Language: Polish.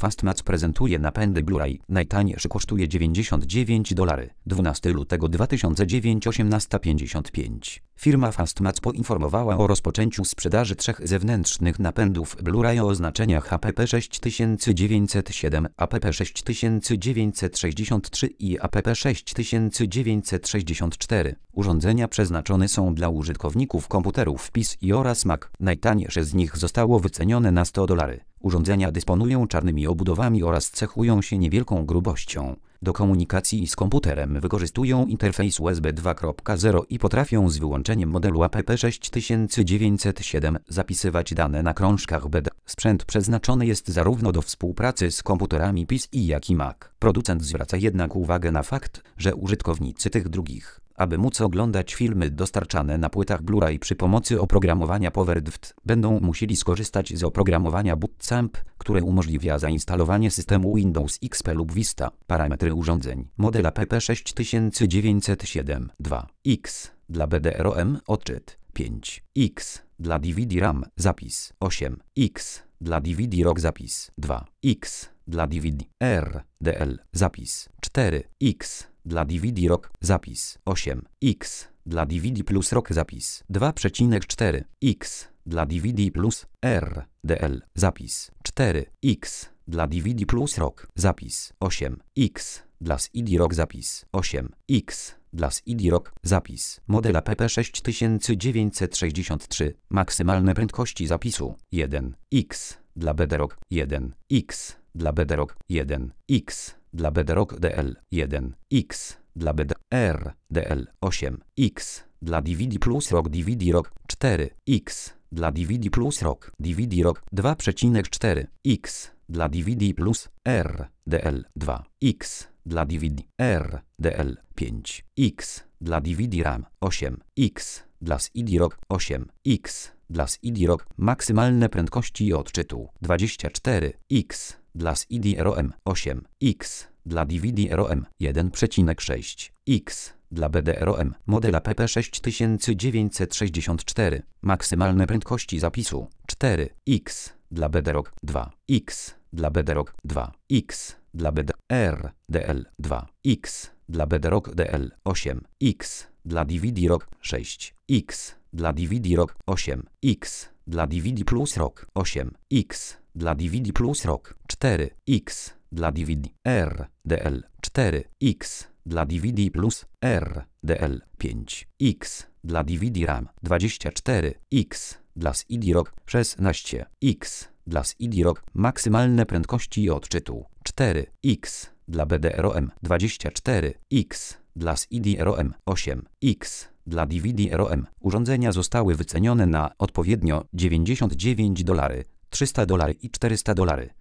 Fastmatch prezentuje napędy Blu-ray. Najtańszy kosztuje $99. 12 lutego 2009 18:55. Firma Fastmatch poinformowała o rozpoczęciu sprzedaży 3 zewnętrznych napędów Blu-ray o oznaczeniach APP6907, APP6963 i APP6964. Urządzenia przeznaczone są dla użytkowników komputerów PC oraz Mac. Najtańsze z nich zostało wycenione na $100. Urządzenia dysponują czarnymi obudowami oraz cechują się niewielką grubością. Do komunikacji z komputerem wykorzystują interfejs USB 2.0 i potrafią z wyłączeniem modelu APP6907 zapisywać dane na krążkach BD. Sprzęt przeznaczony jest zarówno do współpracy z komputerami PC jak i Mac. Producent zwraca jednak uwagę na fakt, że użytkownicy tych drugich, aby móc oglądać filmy dostarczane na płytach Blu-ray przy pomocy oprogramowania PowerDVT, będą musieli skorzystać z oprogramowania Bootcamp, które umożliwia zainstalowanie systemu Windows XP lub Vista. Parametry urządzeń. Model APP6907 2X dla BD-ROM odczyt 5X dla DVD-RAM zapis 8X dla DVD-ROG zapis 2X dla DVD-RDL zapis 4X dla DVD-ROG zapis 8X dla DVD plus ROG zapis 2,4X dla DVD plus RDL zapis 4X dla DVD plus ROG zapis 8X dla CD-ROG zapis 8X dla CD-ROG zapis. Model APP6963. Maksymalne prędkości zapisu 1X dla BD-ROG 1X dla BD-ROG 1X dla BD-ROG DL 1X dla BD-RDL 8X dla DVD plus ROG DVD-ROG 4X dla DVD plus ROG DVD-ROG 2,4X dla DVD plus RDL 2X dla DVD RDL 5X dla DVD RAM 8X dla CD-ROG 8X dla CD-ROG. Maksymalne prędkości odczytu 24X dla CD-ROM 8X dla DVD-ROM 1,6X dla BD-ROM. Model APP6964. Maksymalne prędkości zapisu 4X dla BD-ROG 2X dla BD-ROG 2X dla BD-RDL 2X dla BD-ROG DL 8X dla DVD-ROG 6X dla DVD-ROG 8X dla DVD plus ROG 8X dla DVD plus ROG 4X dla DVD RDL 4X dla DVD plus RDL 5X dla DVD RAM 24X dla CD-ROG 16X dla CD-ROG. Maksymalne prędkości odczytu 4X dla BD-ROM 24X dla CD-ROM 8X dla DVD-ROM. Urządzenia zostały wycenione na odpowiednio $99, $300 i $400.